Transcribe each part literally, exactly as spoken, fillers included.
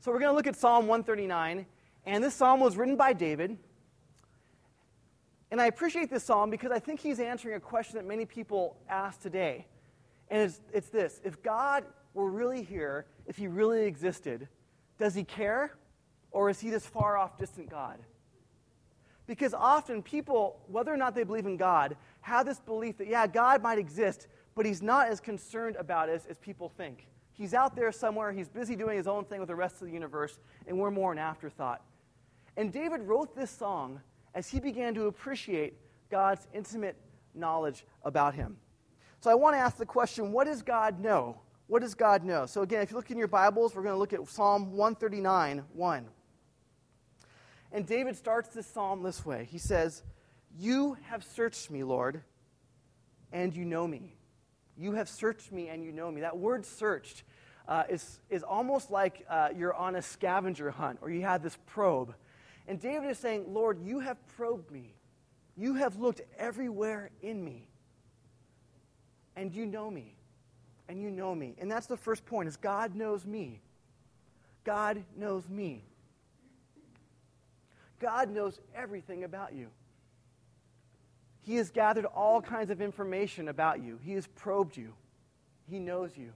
So we're going to look at Psalm one thirty-nine, and this psalm was written by David. And I appreciate this psalm because I think he's answering a question that many people ask today. And it's, it's this: if God were really here, if he really existed, does he care? Or is he this far off, distant God? Because often people, whether or not they believe in God, have this belief that, yeah, God might exist, but he's not as concerned about us as people think. He's out there somewhere, he's busy doing his own thing with the rest of the universe, and we're more an afterthought. And David wrote this song as he began to appreciate God's intimate knowledge about him. So I want to ask the question, what does God know? What does God know? So again, if you look in your Bibles, we're going to look at Psalm one thirty-nine, one. And David starts this psalm this way. He says, "You have searched me, Lord, and you know me." You have searched me and you know me. That word searched uh, is, is almost like uh, you're on a scavenger hunt or you have this probe. And David is saying, Lord, you have probed me. You have looked everywhere in me. And you know me. And you know me. And that's the first point, is God knows me. God knows me. God knows everything about you. He has gathered all kinds of information about you. He has probed you. He knows you.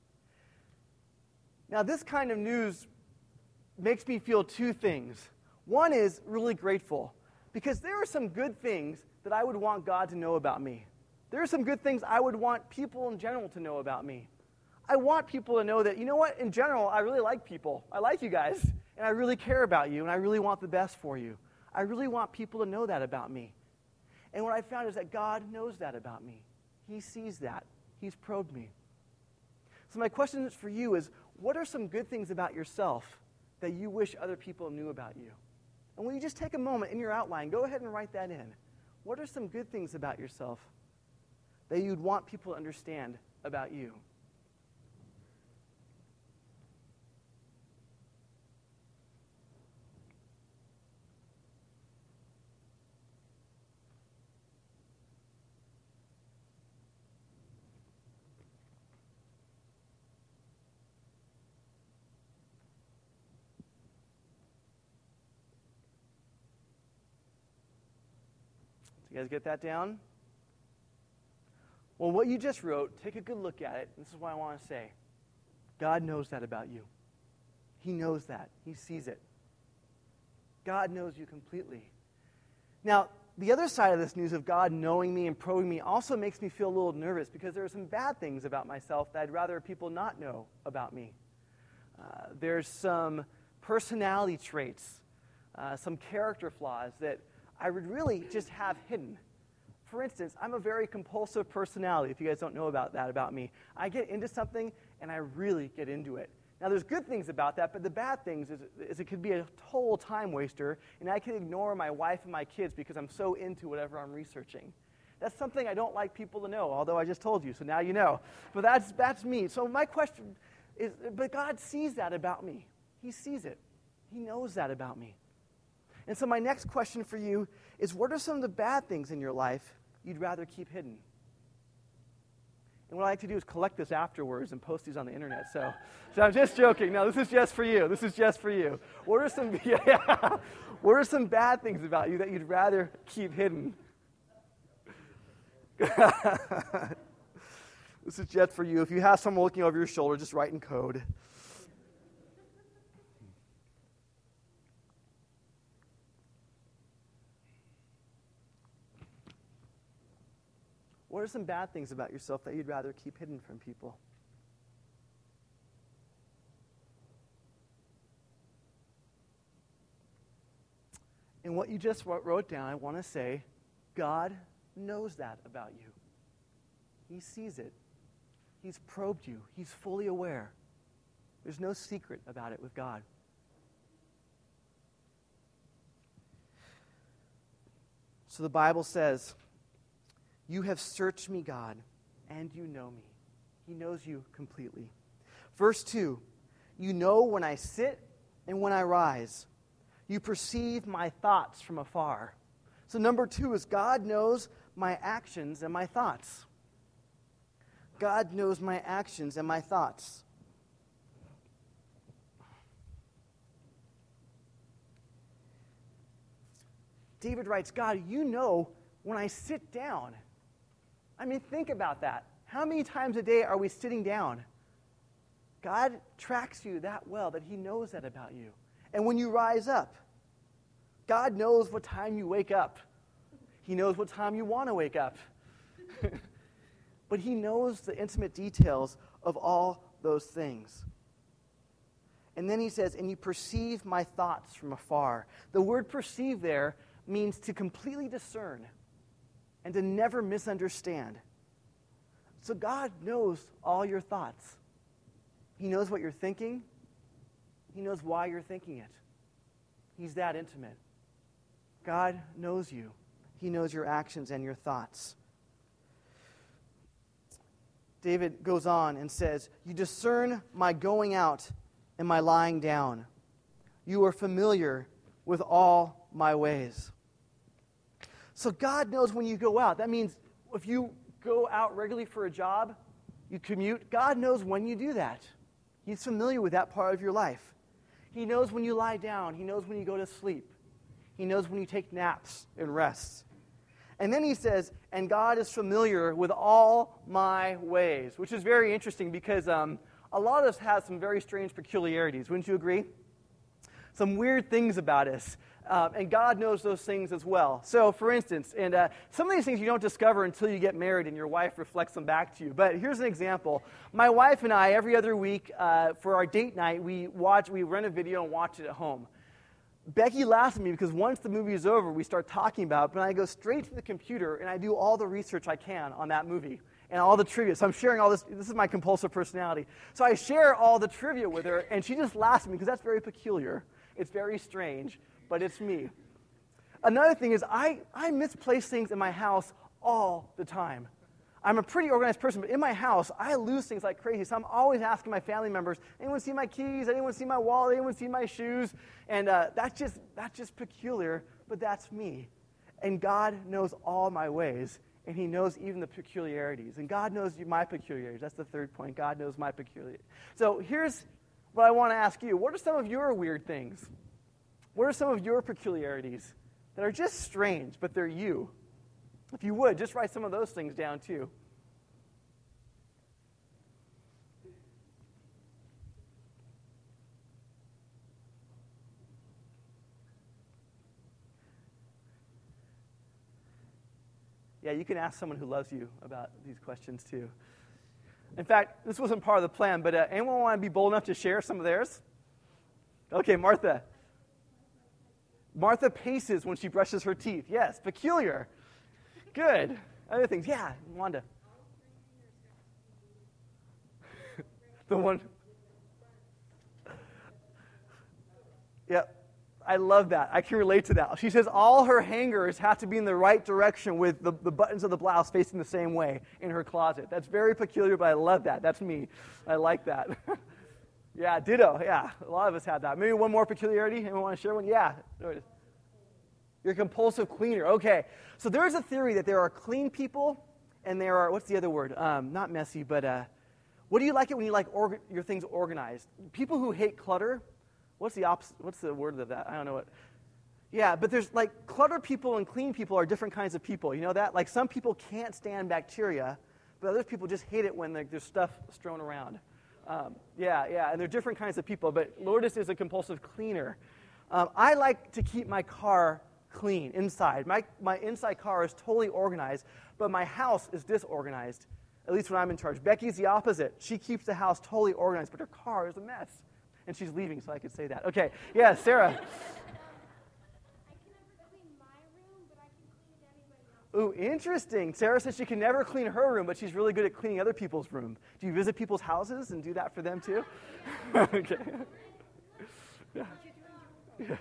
Now, this kind of news makes me feel two things. One is really grateful, because there are some good things that I would want God to know about me. There are some good things I would want people in general to know about me. I want people to know that, you know what, in general, I really like people. I like you guys, and I really care about you, and I really want the best for you. I really want people to know that about me. And what I found is that God knows that about me. He sees that. He's probed me. So my question for you is, what are some good things about yourself that you wish other people knew about you? And will you just take a moment in your outline, go ahead and write that in. What are some good things about yourself that you'd want people to understand about you? You guys get that down? Well, what you just wrote, take a good look at it. This is what I want to say. God knows that about you. He knows that. He sees it. God knows you completely. Now, the other side of this news of God knowing me and probing me also makes me feel a little nervous, because there are some bad things about myself that I'd rather people not know about me. Uh, there's some personality traits, uh, some character flaws that I would really just have hidden. For instance, I'm a very compulsive personality, if you guys don't know about that about me. I get into something, and I really get into it. Now, there's good things about that, but the bad things is, is it could be a total time waster, and I can ignore my wife and my kids because I'm so into whatever I'm researching. That's something I don't like people to know, although I just told you, so now you know. But that's, that's me. So my question is, but God sees that about me. He sees it. He knows that about me. And so my next question for you is, what are some of the bad things in your life you'd rather keep hidden? And what I like to do is collect this afterwards and post these on the internet. So, so I'm just joking. No, this is just for you. This is just for you. What are some yeah, what are some bad things about you that you'd rather keep hidden? This is just for you. If you have someone looking over your shoulder, just write in code. What are some bad things about yourself that you'd rather keep hidden from people? And what you just wrote down, I want to say, God knows that about you. He sees it. He's probed you. He's fully aware. There's no secret about it with God. So the Bible says, you have searched me, God, and you know me. He knows you completely. Verse two, you know when I sit and when I rise. You perceive my thoughts from afar. So number two is God knows my actions and my thoughts. God knows my actions and my thoughts. David writes, God, you know when I sit down. I mean, think about that. How many times a day are we sitting down? God tracks you that well that he knows that about you. And when you rise up, God knows what time you wake up. He knows what time you want to wake up. But he knows the intimate details of all those things. And then he says, and you perceive my thoughts from afar. The word perceive there means to completely discern and to never misunderstand. So God knows all your thoughts. He knows what you're thinking. He knows why you're thinking it. He's that intimate. God knows you. He knows your actions and your thoughts. David goes on and says, you discern my going out and my lying down. You are familiar with all my ways. So God knows when you go out. That means if you go out regularly for a job, you commute, God knows when you do that. He's familiar with that part of your life. He knows when you lie down. He knows when you go to sleep. He knows when you take naps and rests. And then he says, and God is familiar with all my ways, which is very interesting because um, a lot of us have some very strange peculiarities. Wouldn't you agree? Some weird things about us. Uh, and God knows those things as well. So, for instance, and uh, some of these things you don't discover until you get married and your wife reflects them back to you. But here's an example. My wife and I, every other week, uh, for our date night, we watch, we rent a video and watch it at home. Becky laughs at me because once the movie is over, we start talking about it, but I go straight to the computer and I do all the research I can on that movie and all the trivia. So I'm sharing all this. This is my compulsive personality. So I share all the trivia with her, and she just laughs at me because that's very peculiar. It's very strange, but it's me. Another thing is I, I misplace things in my house all the time. I'm a pretty organized person, but in my house, I lose things like crazy. So I'm always asking my family members, anyone see my keys? Anyone see my wallet? Anyone see my shoes? And uh, that's just that's just peculiar, but that's me. And God knows all my ways, and he knows even the peculiarities. And God knows my peculiarities. That's the third point. God knows my peculiarities. So here's what I want to ask you. What are some of your weird things? What are some of your peculiarities that are just strange, but they're you? If you would, just write some of those things down too. Yeah, you can ask someone who loves you about these questions too. In fact, this wasn't part of the plan, but uh, anyone want to be bold enough to share some of theirs? Okay, Martha. Martha paces when she brushes her teeth. Yes, peculiar. Good. Other things. Yeah, Wanda. The one. Yep. I love that. I can relate to that. She says all her hangers have to be in the right direction with the, the buttons of the blouse facing the same way in her closet. That's very peculiar, but I love that. That's me. I like that. Yeah, ditto. Yeah, a lot of us have that. Maybe one more peculiarity. Anyone want to share one? Yeah. There it is. You're a compulsive cleaner. Okay. So there's a theory that there are clean people and there are, what's the other word? Um, not messy, but uh, what do you like it when you like orga- your things organized? People who hate clutter, what's the opposite? What's the word of that? I don't know what. Yeah, but there's like clutter people and clean people are different kinds of people. You know that? Like some people can't stand bacteria, but other people just hate it when there's stuff strewn around. Um, yeah, yeah, and they're different kinds of people. But Lourdes is a compulsive cleaner. Um, I like to keep my car clean inside. My my inside car is totally organized, but my house is disorganized, at least when I'm in charge. Becky's the opposite. She keeps the house totally organized, but her car is a mess. And she's leaving, so I could say that. Okay, yeah, Sarah. Ooh, interesting. Sarah says she can never clean her room, but she's really good at cleaning other people's room. Do you visit people's houses and do that for them too? Okay. Yeah. Yeah.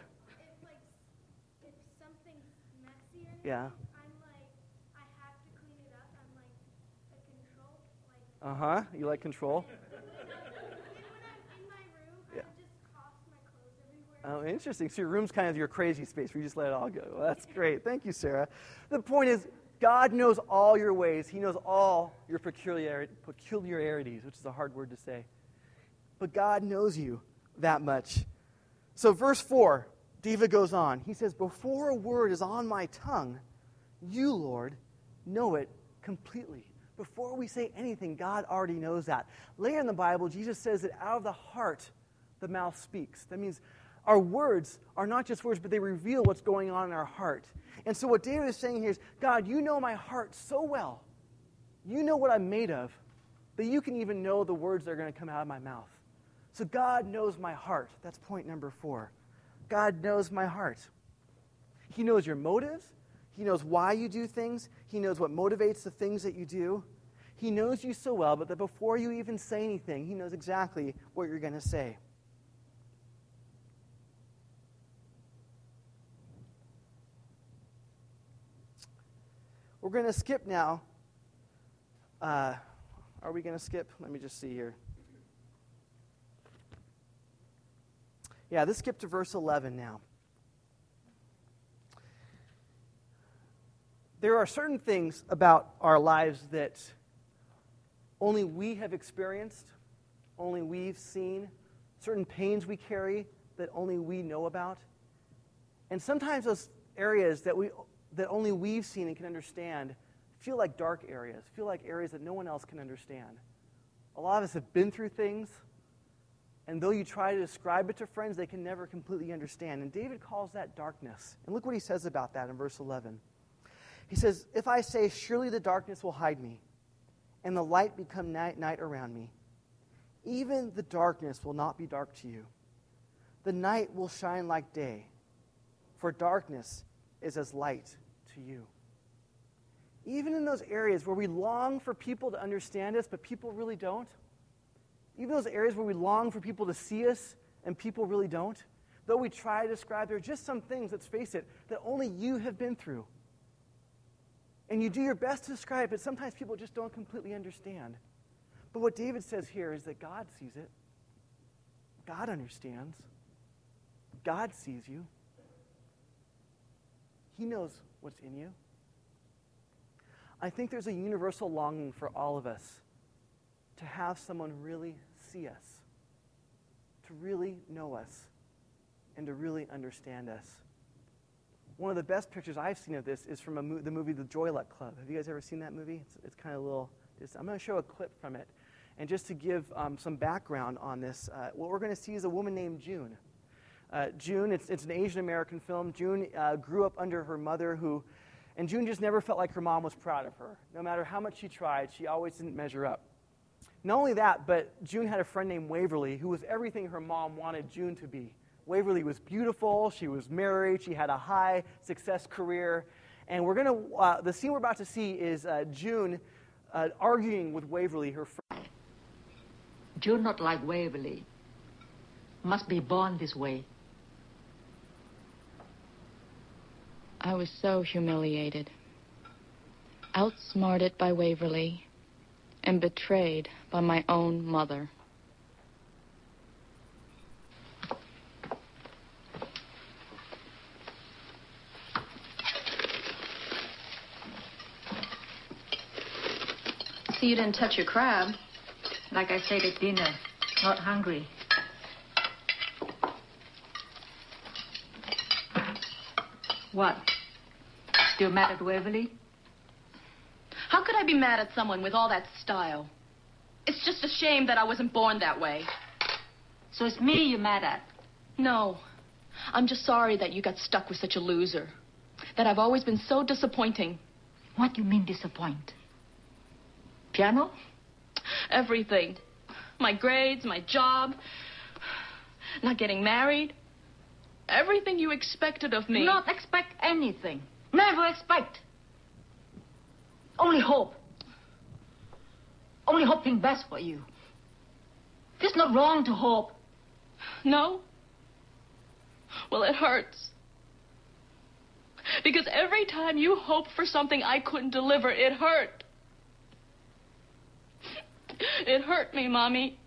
Yeah. I'm like, I have to clean it up. I'm like a control. Like, uh-huh. You like control? even when I'm in my room, Yeah. I just toss my clothes everywhere. Oh, interesting. So your room's kind of your crazy space where you just let it all go. Well, that's great. Thank you, Sarah. The point is, God knows all your ways. He knows all your peculiar- peculiarities, which is a hard word to say. But God knows you that much. So verse four, David goes on. He says, before a word is on my tongue, you, Lord, know it completely. Before we say anything, God already knows that. Later in the Bible, Jesus says that out of the heart, the mouth speaks. That means our words are not just words, but they reveal what's going on in our heart. And so what David is saying here is, God, you know my heart so well. You know what I'm made of, that you can even know the words that are going to come out of my mouth. So God knows my heart. That's point number four. God knows my heart. He knows your motives. He knows why you do things. He knows what motivates the things that you do. He knows you so well, but that before you even say anything, he knows exactly what you're going to say. We're going to skip now. Uh, are we going to skip? Let me just see here. Yeah, let's skip to verse eleven now. There are certain things about our lives that only we have experienced, only we've seen, certain pains we carry that only we know about. And sometimes those areas that we that only we've seen and can understand feel like dark areas, feel like areas that no one else can understand. A lot of us have been through things, and though you try to describe it to friends, they can never completely understand. And David calls that darkness. And look what he says about that in verse eleven. He says, if I say, surely the darkness will hide me, and the light become night, night around me, even the darkness will not be dark to you. The night will shine like day, for darkness is as light to you. Even in those areas where we long for people to understand us, but people really don't, even those areas where we long for people to see us and people really don't, though we try to describe, there are just some things, let's face it, that only you have been through. And you do your best to describe it, sometimes people just don't completely understand. But what David says here is that God sees it. God understands. God sees you. He knows what's in you. I think there's a universal longing for all of us to have someone really see us, to really know us, and to really understand us. One of the best pictures I've seen of this is from a mo- the movie The Joy Luck Club. Have you guys ever seen that movie? It's, it's kind of a little... It's, I'm going to show a clip from it. And just to give um, some background on this, uh, what we're going to see is a woman named June. Uh, June, it's, it's an Asian American film. June uh, grew up under her mother who... And June just never felt like her mom was proud of her. No matter how much she tried, she always didn't measure up. Not only that, but June had a friend named Waverly who was everything her mom wanted June to be. Waverly was beautiful, she was married, she had a high success career. And we're going to, uh, the scene we're about to see is uh, June uh, arguing with Waverly, her friend. June not like Waverly. Must be born this way. I was so humiliated, outsmarted by Waverly, and betrayed by my own mother. See, you didn't touch your crab. Like I said at dinner, not hungry. What? Still mad at Waverly? How could I be mad at someone with all that style? It's just a shame that I wasn't born that way. So it's me you're mad at? No. I'm just sorry that you got stuck with such a loser. That I've always been so disappointing. What do you mean disappoint? Piano? Everything. My grades, my job, not getting married. Everything you expected of me. Not expect anything. Never expect. Only hope. Only hoping best for you. It's not wrong to hope. No? Well, it hurts. Because every time you hoped for something I couldn't deliver, it hurt. It hurt me, Mommy.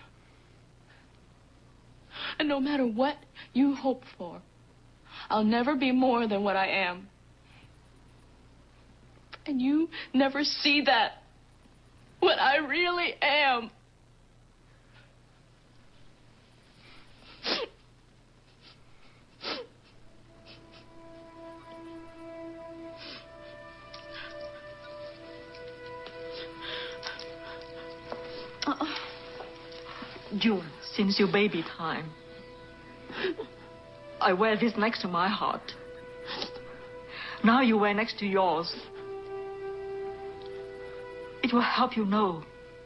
And no matter what you hope for, I'll never be more than what I am. And you never see that, what I really am. June, since your baby time, I wear this next to my heart. Now you wear next to yours. It will help you know.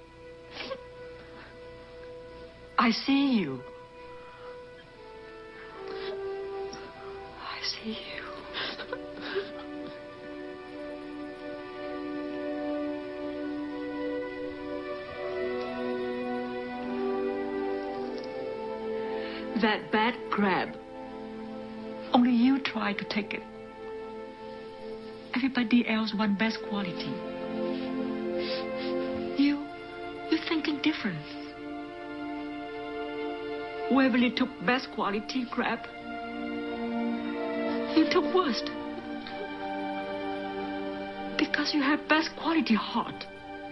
I see you. I see you. That bad crab. Only you try to take it. Everybody else want best quality. You, you're thinking different. Waverly took best quality crab. You took worst. Because you have best quality heart.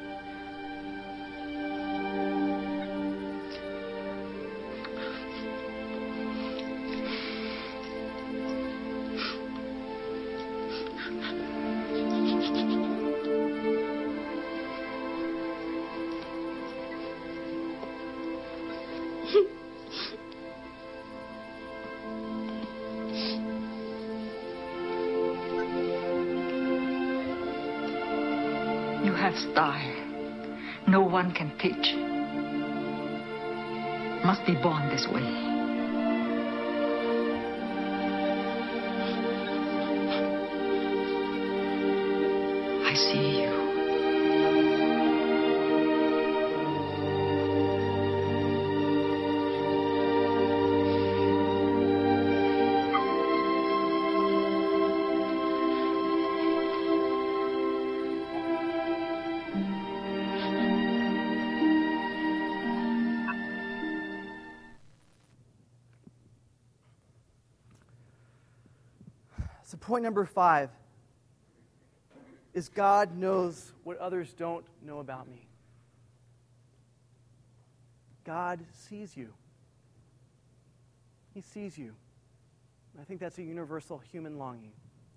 You have style. No one can teach. Must be born this way. I see you. So point number five is God knows what others don't know about me. God sees you. He sees you. I think that's a universal human longing.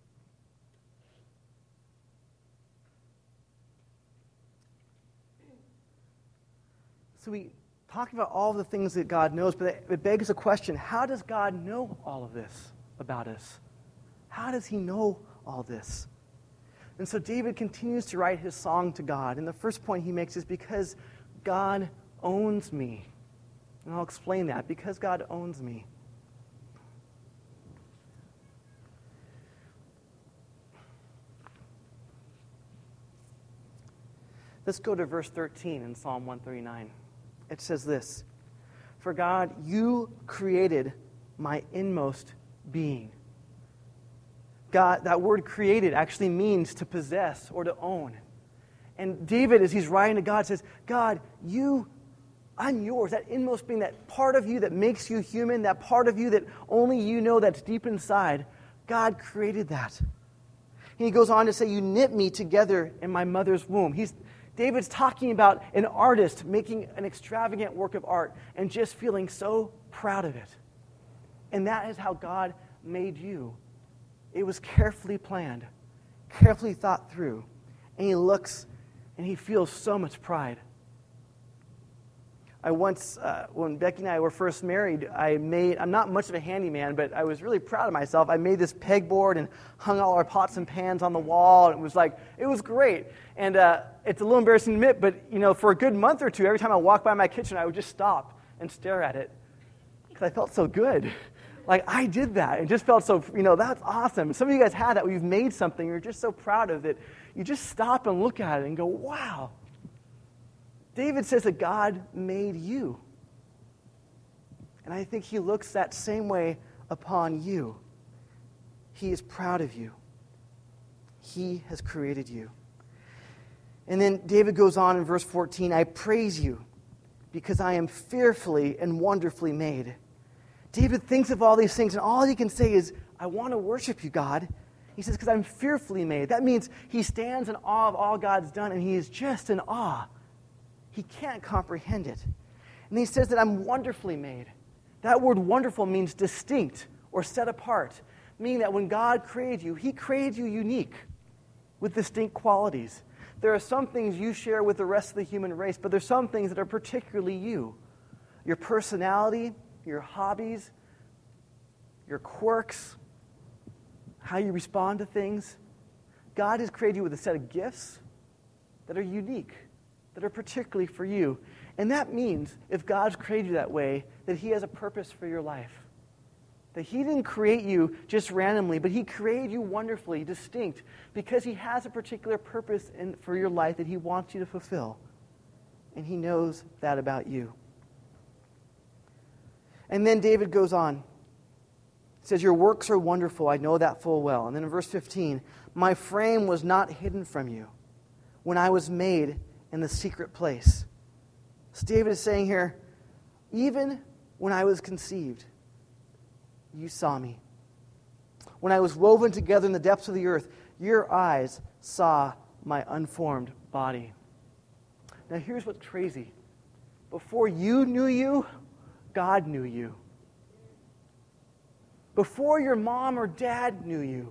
So we talk about all the things that God knows, but it begs the question, how does God know all of this about us? How does he know all this? And so David continues to write his song to God. And the first point he makes is because God owns me. And I'll explain that. Because God owns me. Let's go to verse thirteen in Psalm one thirty-nine. It says this, "For God, you created my inmost being." God, that word created actually means to possess or to own. And David, as he's writing to God, says, God, you, I'm yours. That inmost being, that part of you that makes you human, that part of you that only you know that's deep inside, God created that. And he goes on to say, you knit me together in my mother's womb. He's, David's talking about an artist making an extravagant work of art and just feeling so proud of it. And that is how God made you. It was carefully planned, carefully thought through. And he looks and he feels so much pride. I once, uh, when Becky and I were first married, I made, I'm not much of a handyman, but I was really proud of myself. I made this pegboard and hung all our pots and pans on the wall. And it was like, it was great. And uh, it's a little embarrassing to admit, but you know, for a good month or two, every time I walked by my kitchen, I would just stop and stare at it because I felt so good. Like, I did that. It just felt so, you know, that's awesome. Some of you guys had that where you've made something, you're just so proud of it. You just stop and look at it and go, wow. David says that God made you. And I think he looks that same way upon you. He is proud of you. He has created you. And then David goes on in verse fourteen, I praise you because I am fearfully and wonderfully made. David thinks of all these things, and all he can say is, I want to worship you, God. He says, because I'm fearfully made. That means he stands in awe of all God's done, and he is just in awe. He can't comprehend it. And he says that I'm wonderfully made. That word wonderful means distinct or set apart, meaning that when God created you, he created you unique with distinct qualities. There are some things you share with the rest of the human race, but there's some things that are particularly you. your personality, your hobbies, your quirks, how you respond to things. God has created you with a set of gifts that are unique, that are particularly for you. And that means, if God's created you that way, that he has a purpose for your life. That he didn't create you just randomly, but he created you wonderfully, distinct, because he has a particular purpose in, for your life that he wants you to fulfill. And he knows that about you. And then David goes on. He says, your works are wonderful, I know that full well. And then in verse fifteen, my frame was not hidden from you when I was made in the secret place. So David is saying here, even when I was conceived, you saw me. When I was woven together in the depths of the earth, your eyes saw my unformed body. Now here's what's crazy. Before you knew you, God knew you. Before your mom or dad knew you,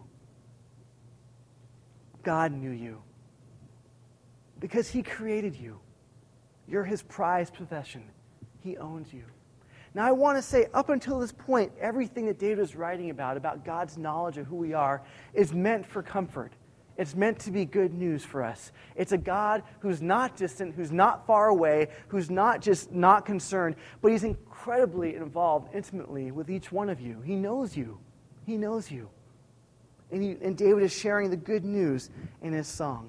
God knew you. Because he created you. You're his prized possession. He owns you. Now I want to say, up until this point, everything that David is writing about, about God's knowledge of who we are, is meant for comfort. It's meant to be good news for us. It's a God who's not distant, who's not far away, who's not just not concerned, but he's incredibly involved intimately with each one of you. He knows you. He knows you. And, he, and David is sharing the good news in his song.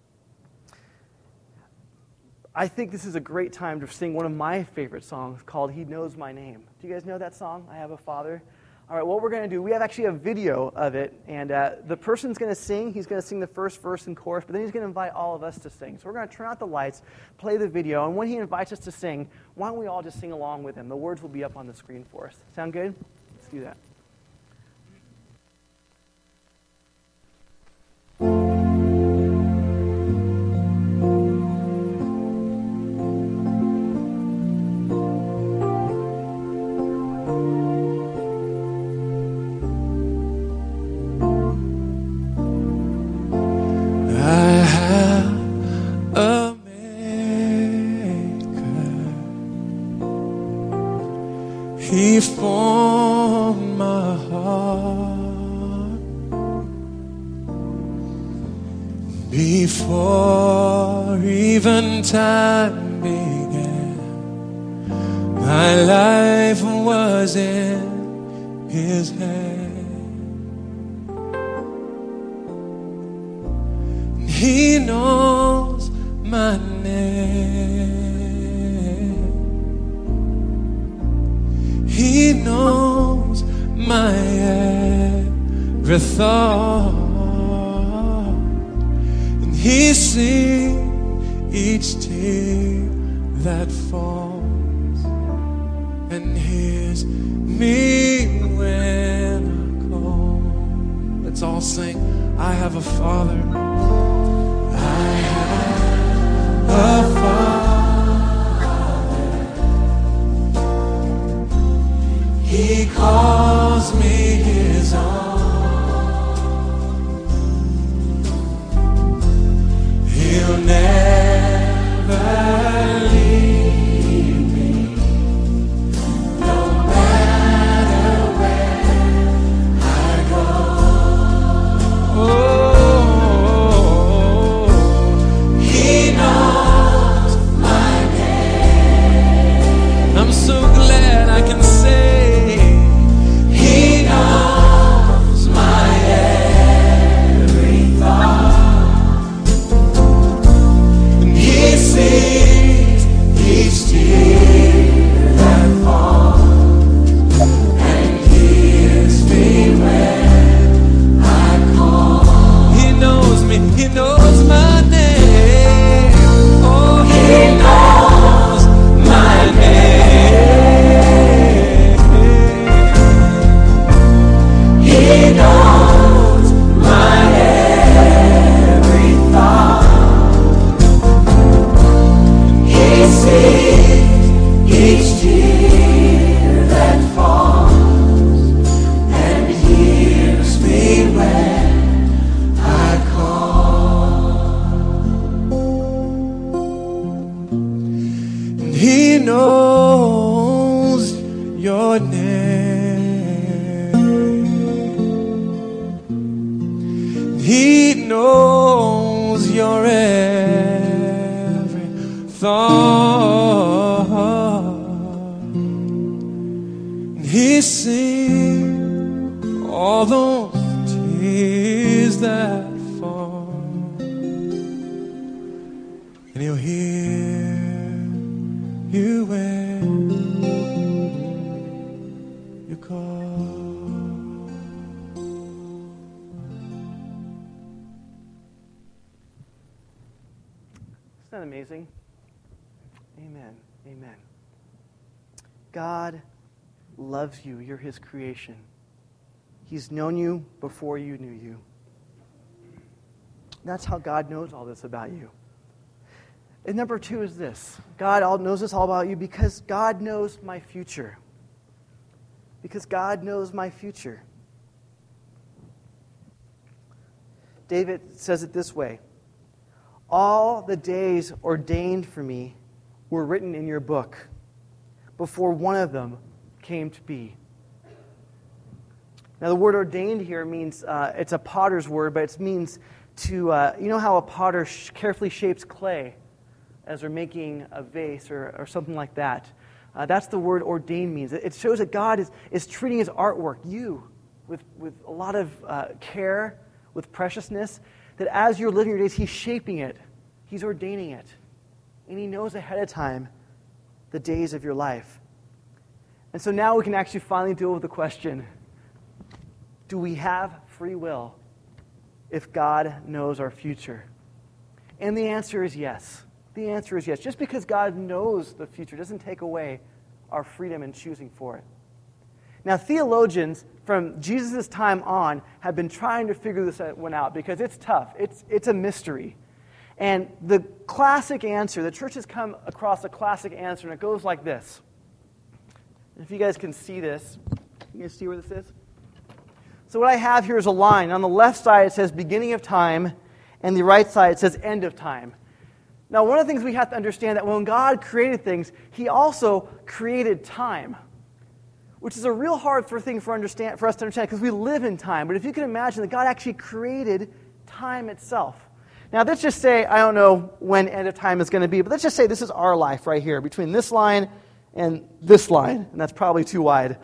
I think this is a great time to sing one of my favorite songs called He Knows My Name. Do you guys know that song, I Have a Father? All right, what we're going to do, we have actually a video of it, and uh, the person's going to sing. He's going to sing the first verse and chorus, but then he's going to invite all of us to sing. So we're going to turn out the lights, play the video, and when he invites us to sing, why don't we all just sing along with him? The words will be up on the screen for us. Sound good? Let's do that. He formed my heart before even time began. My life was in his hand. He knows my name. He knows my every thought, and he sees each tear that falls, and hears me when I call. Let's all sing. I have a Father. I have a Father. He calls me his own. He'll never leave me, no matter where I go. Oh, knows your every thought. And He sees all those tears that fall. And He'll hear you when you call. Isn't that amazing? Amen. Amen. God loves you. You're His creation. He's known you before you knew you. That's how God knows all this about you. And number two is this. God all knows this all about you because God knows my future. Because God knows my future. David says it this way. All the days ordained for me were written in your book before one of them came to be. Now the word ordained here means, uh, it's a potter's word, but it means to, uh, you know how a potter sh- carefully shapes clay as they're making a vase or, or something like that. Uh, that's the word ordained means. It shows that God is, is treating His artwork, you, with, with a lot of uh, care, with preciousness, that as you're living your days, He's shaping it. He's ordaining it. And He knows ahead of time the days of your life. And so now we can actually finally deal with the question, do we have free will if God knows our future? And the answer is yes. The answer is yes. Just because God knows the future doesn't take away our freedom in choosing for it. Now, theologians from Jesus' time on have been trying to figure this one out because it's tough. It's, it's a mystery. And the classic answer, the church has come across a classic answer, and it goes like this. If you guys can see this, you guys see where this is? So what I have here is a line. On the left side, it says beginning of time, and the right side, it says end of time. Now, one of the things we have to understand that when God created things, He also created time, which is a real hard for thing for, understand, for us to understand because we live in time. But if you can imagine that God actually created time itself. Now, let's just say, I don't know when end of time is going to be, but let's just say this is our life right here, between this line and this line, and that's probably too wide.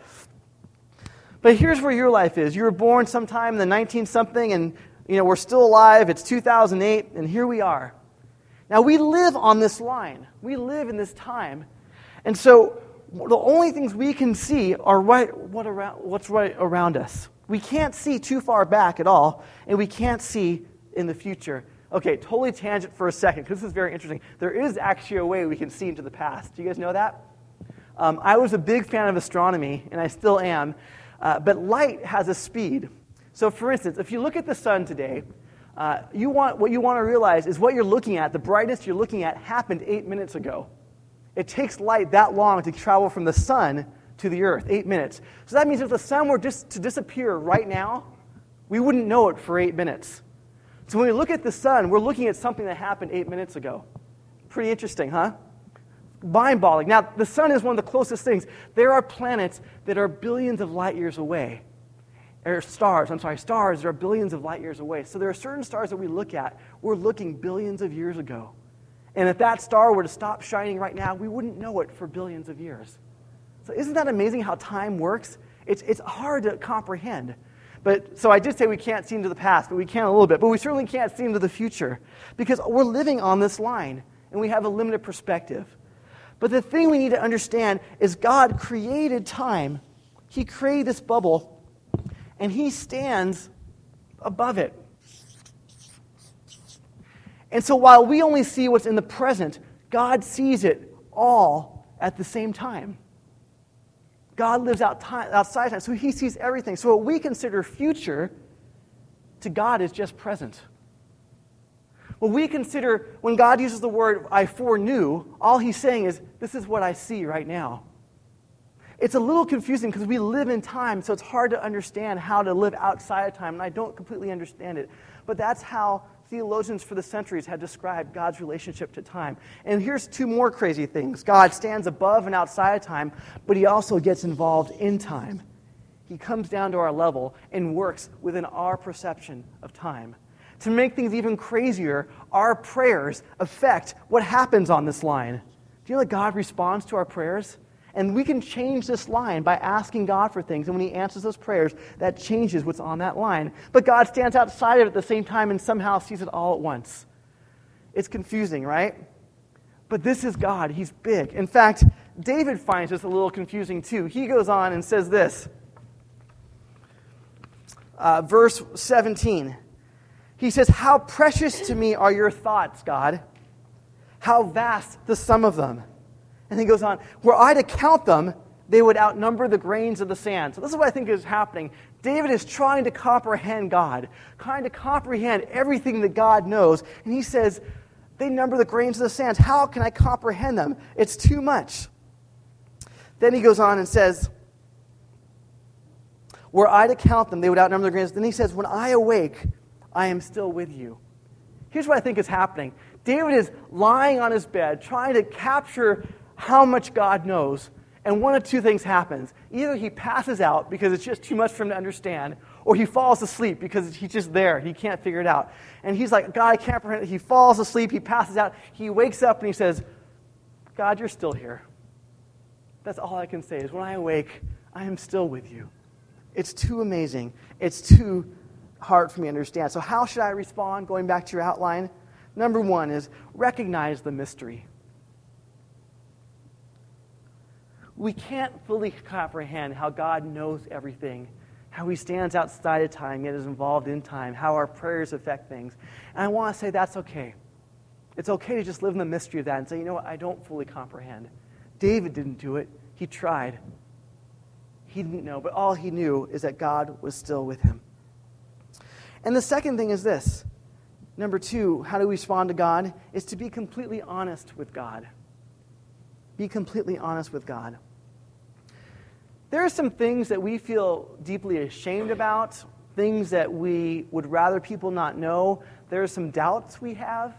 But here's where your life is. You were born sometime in the nineteen-something, and you know we're still alive. It's two thousand eight, and here we are. Now, we live on this line. We live in this time. And so the only things we can see are right, what around, what's right around us. We can't see too far back at all, and we can't see in the future. Okay, totally tangent for a second, because this is very interesting. There is actually a way we can see into the past. Do you guys know that? Um, I was a big fan of astronomy, and I still am, uh, but light has a speed. So, for instance, if you look at the sun today, Uh, you want what you want to realize is what you're looking at, the brightness you're looking at, happened eight minutes ago. It takes light that long to travel from the sun to the earth, eight minutes. So that means if the sun were just to disappear right now, we wouldn't know it for eight minutes. So when we look at the sun, we're looking at something that happened eight minutes ago. Pretty interesting, huh? Mind-boggling. Now, the sun is one of the closest things. There are planets that are billions of light years away. Or stars, I'm sorry, stars that are billions of light years away. So there are certain stars that we look at, we're looking billions of years ago. And if that star were to stop shining right now, we wouldn't know it for billions of years. So isn't that amazing how time works? It's, it's hard to comprehend. But so I did say we can't see into the past, but we can a little bit. But we certainly can't see into the future because we're living on this line, and we have a limited perspective. But the thing we need to understand is God created time. He created this bubble, and He stands above it. And so while we only see what's in the present, God sees it all at the same time. God lives out time, outside time, so He sees everything. So what we consider future, to God is just present. What we consider, when God uses the word, I foreknew, all He's saying is, this is what I see right now. It's a little confusing because we live in time, so it's hard to understand how to live outside of time, and I don't completely understand it. But that's how theologians for the centuries had described God's relationship to time. And here's two more crazy things. God stands above and outside of time, but He also gets involved in time. He comes down to our level and works within our perception of time. To make things even crazier, our prayers affect what happens on this line. Do you know that God responds to our prayers? And we can change this line by asking God for things. And when he answers those prayers, that changes what's on that line. But God stands outside of it at the same time and somehow sees it all at once. It's confusing, right? But this is God. He's big. In fact, David finds this a little confusing too. He goes on and says this. Uh, verse seventeen. He says, "How precious to me are your thoughts, God. How vast the sum of them." And he goes on, "Were I to count them, they would outnumber the grains of the sand." So this is what I think is happening. David is trying to comprehend God, trying to comprehend everything that God knows. And he says, they number the grains of the sands. How can I comprehend them? It's too much. Then he goes on and says, "Were I to count them, they would outnumber the grains." Then he says, "When I awake, I am still with you." Here's what I think is happening. David is lying on his bed, trying to capture how much God knows, and one of two things happens. Either he passes out because it's just too much for him to understand, or he falls asleep because he's just there. He can't figure it out. And he's like, "God, I can't comprehend it." He falls asleep. He passes out. He wakes up and he says, "God, you're still here." That's all I can say is when I awake, I am still with you. It's too amazing. It's too hard for me to understand. So how should I respond? Going back to your outline. Number one is recognize the mystery. We can't fully comprehend how God knows everything, how he stands outside of time yet is involved in time, how our prayers affect things. And I want to say that's okay. It's okay to just live in the mystery of that and say, you know what, I don't fully comprehend. David didn't do it. He tried. He didn't know, but all he knew is that God was still with him. And the second thing is this. Number two, how do we respond to God? Is to be completely honest with God. Be completely honest with God. There are some things that we feel deeply ashamed about, things that we would rather people not know. There are some doubts we have.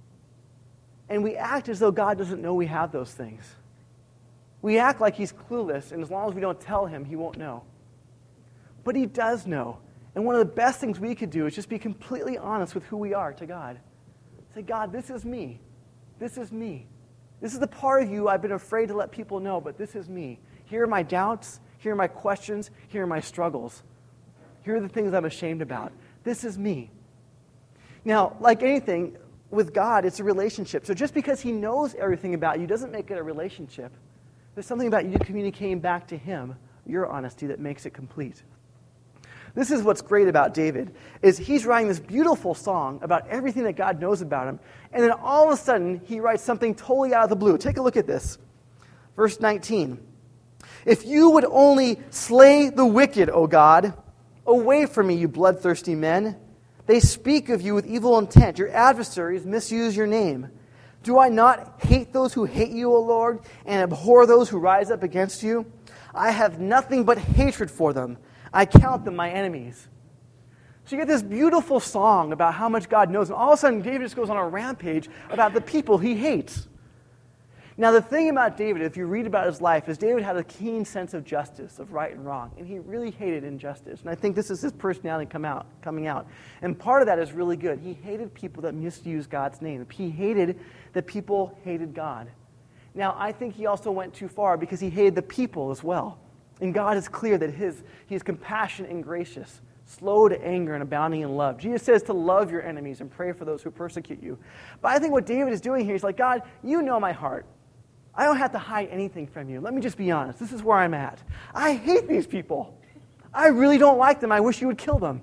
And we act as though God doesn't know we have those things. We act like he's clueless, and as long as we don't tell him, he won't know. But he does know. And one of the best things we could do is just be completely honest with who we are to God. Say, God, this is me. This is me. This is the part of you I've been afraid to let people know, but this is me. Here are my doubts. Here are my questions. Here are my struggles. Here are the things I'm ashamed about. This is me. Now, like anything, with God, it's a relationship. So just because he knows everything about you doesn't make it a relationship. There's something about you communicating back to him, your honesty, that makes it complete. This is what's great about David, is he's writing this beautiful song about everything that God knows about him, and then all of a sudden, he writes something totally out of the blue. Take a look at this. Verse nineteen. "If you would only slay the wicked, O God, away from me, you bloodthirsty men. They speak of you with evil intent. Your adversaries misuse your name. Do I not hate those who hate you, O Lord, and abhor those who rise up against you? I have nothing but hatred for them. I count them my enemies." So you get this beautiful song about how much God knows, and all of a sudden David just goes on a rampage about the people he hates. Now the thing about David, if you read about his life, is David had a keen sense of justice, of right and wrong, and he really hated injustice. And I think this is his personality come out, coming out. And part of that is really good. He hated people that misused God's name. He hated that people hated God. Now I think he also went too far because he hated the people as well. And God is clear that his, he is compassionate and gracious, slow to anger and abounding in love. Jesus says to love your enemies and pray for those who persecute you. But I think what David is doing here, he's like, God, you know my heart. I don't have to hide anything from you. Let me just be honest. This is where I'm at. I hate these people. I really don't like them. I wish you would kill them.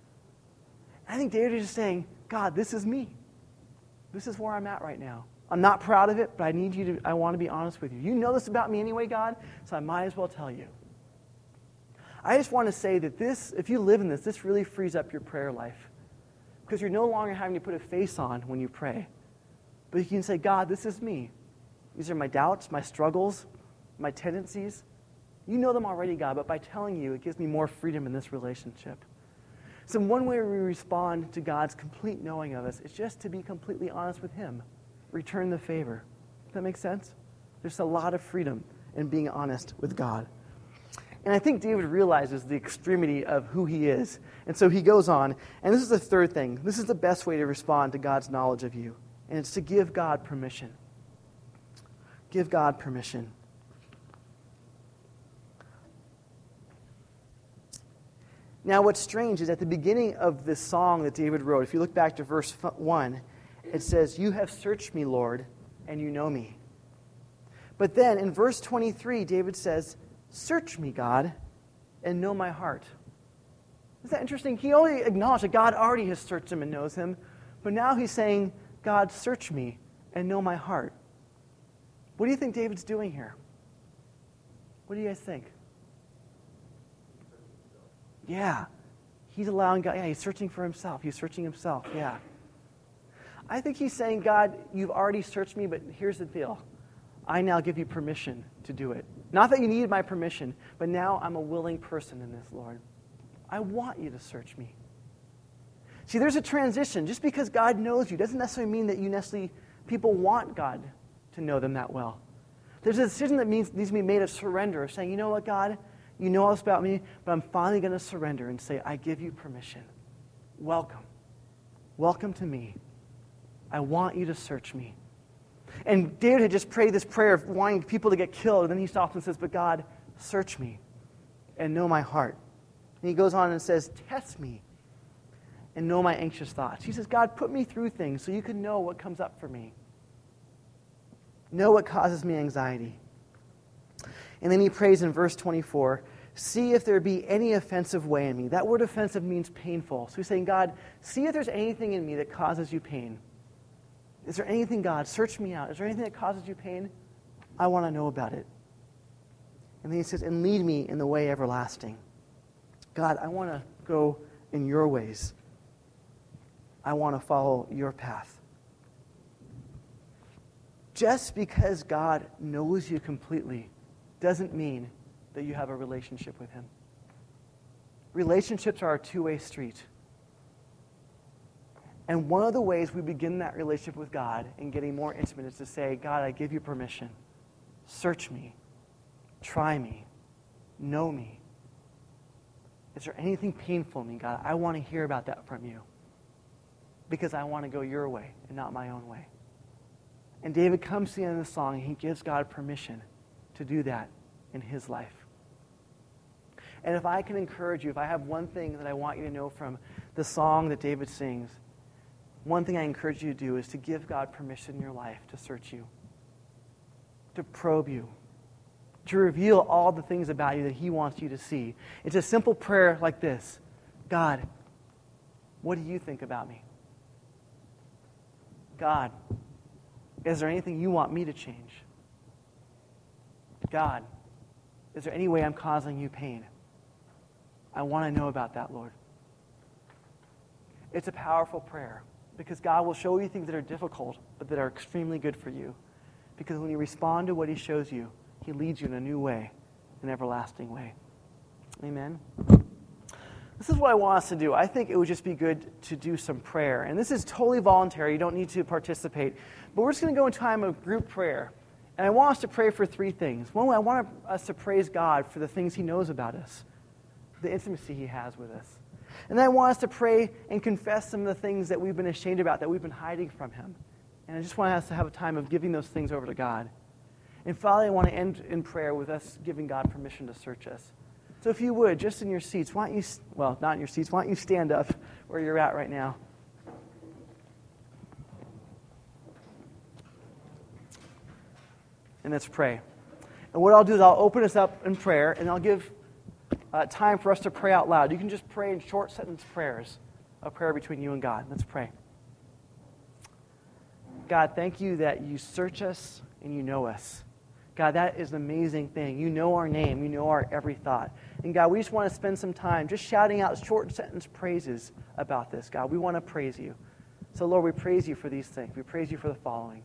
I think David is just saying, God, this is me. This is where I'm at right now. I'm not proud of it, but I need you to, I want to be honest with you. You know this about me anyway, God, so I might as well tell you. I just want to say that this, if you live in this, this really frees up your prayer life. Because you're no longer having to put a face on when you pray. But you can say, God, this is me. These are my doubts, my struggles, my tendencies. You know them already, God, but by telling you, it gives me more freedom in this relationship. So one way we respond to God's complete knowing of us is just to be completely honest with him. Return the favor. Does that make sense? There's a lot of freedom in being honest with God. And I think David realizes the extremity of who he is. And so he goes on, and this is the third thing. This is the best way to respond to God's knowledge of you, and it's to give God permission. Give God permission. Now, what's strange is at the beginning of this song that David wrote, if you look back to verse one, it says, "You have searched me, Lord, and you know me." But then in verse twenty-three, David says, "Search me, God, and know my heart." Isn't that interesting? He only acknowledged that God already has searched him and knows him, but now he's saying, "God, search me and know my heart." What do you think David's doing here? What do you guys think? Yeah. He's allowing God, yeah, he's searching for himself. He's searching himself, yeah. I think he's saying, God, you've already searched me, but here's the deal. I now give you permission to do it. Not that you needed my permission, but now I'm a willing person in this, Lord. I want you to search me. See, there's a transition. Just because God knows you doesn't necessarily mean that you necessarily, people want God to know them that well. There's a decision that means, needs to be made of surrender, of saying, you know what, God, you know all this about me, but I'm finally going to surrender and say, I give you permission. Welcome. Welcome to me. I want you to search me. And David had just prayed this prayer of wanting people to get killed, and then he stops and says, but God, search me and know my heart. And he goes on and says, test me and know my anxious thoughts. He says, God, put me through things so you can know what comes up for me. Know what causes me anxiety. And then he prays in verse twenty-four, see if there be any offensive way in me. That word offensive means painful. So he's saying, God, see if there's anything in me that causes you pain. Is there anything, God, search me out. Is there anything that causes you pain? I want to know about it. And then he says, and lead me in the way everlasting. God, I want to go in your ways. I want to follow your path. Just because God knows you completely doesn't mean that you have a relationship with him. Relationships are a two-way street. And one of the ways we begin that relationship with God and getting more intimate is to say, God, I give you permission. Search me. Try me. Know me. Is there anything painful in me, God? I want to hear about that from you. Because I want to go your way and not my own way. And David comes to the end of the song and he gives God permission to do that in his life. And if I can encourage you, if I have one thing that I want you to know from the song that David sings, one thing I encourage you to do is to give God permission in your life to search you, to probe you, to reveal all the things about you that he wants you to see. It's a simple prayer like this. God, what do you think about me? God, is there anything you want me to change? God, is there any way I'm causing you pain? I want to know about that, Lord. It's a powerful prayer because God will show you things that are difficult but that are extremely good for you. Because when you respond to what he shows you, he leads you in a new way, an everlasting way. Amen? This is what I want us to do. I think it would just be good to do some prayer. And this is totally voluntary. You don't need to participate. But we're just going to go into time of group prayer. And I want us to pray for three things. One, I want us to praise God for the things he knows about us, the intimacy he has with us. And then I want us to pray and confess some of the things that we've been ashamed about, that we've been hiding from him. And I just want us to have a time of giving those things over to God. And finally, I want to end in prayer with us giving God permission to search us. So if you would, just in your seats, why don't you, well, not in your seats, why don't you stand up where you're at right now? And let's pray. And what I'll do is I'll open us up in prayer, and I'll give uh, time for us to pray out loud. You can just pray in short sentence prayers, a prayer between you and God. Let's pray. God, thank you that you search us and you know us. God, that is an amazing thing. You know our name. You know our every thought. And God, we just want to spend some time just shouting out short sentence praises about this. God, we want to praise you. So, Lord, we praise you for these things. We praise you for the following.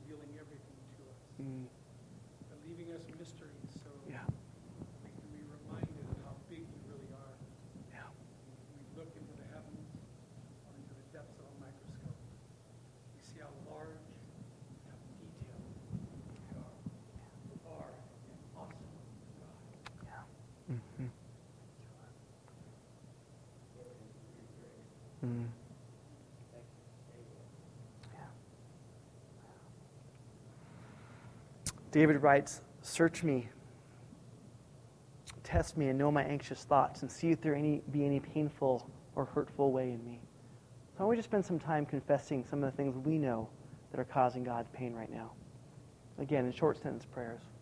revealing everything to us, Mm. and leaving us mysteries so Yeah. we can be reminded of how big you really are. Yeah. We look into the heavens or into the depths of a microscope. We see how large, how detailed you are. You are an awesome God. Yeah. Mm-hmm. Mm. Yeah. David writes, "Search me, test me, and know my anxious thoughts, and see if there any be any painful or hurtful way in me." So I want you to spend some time confessing some of the things we know that are causing God's pain right now. Again, in short sentence prayers.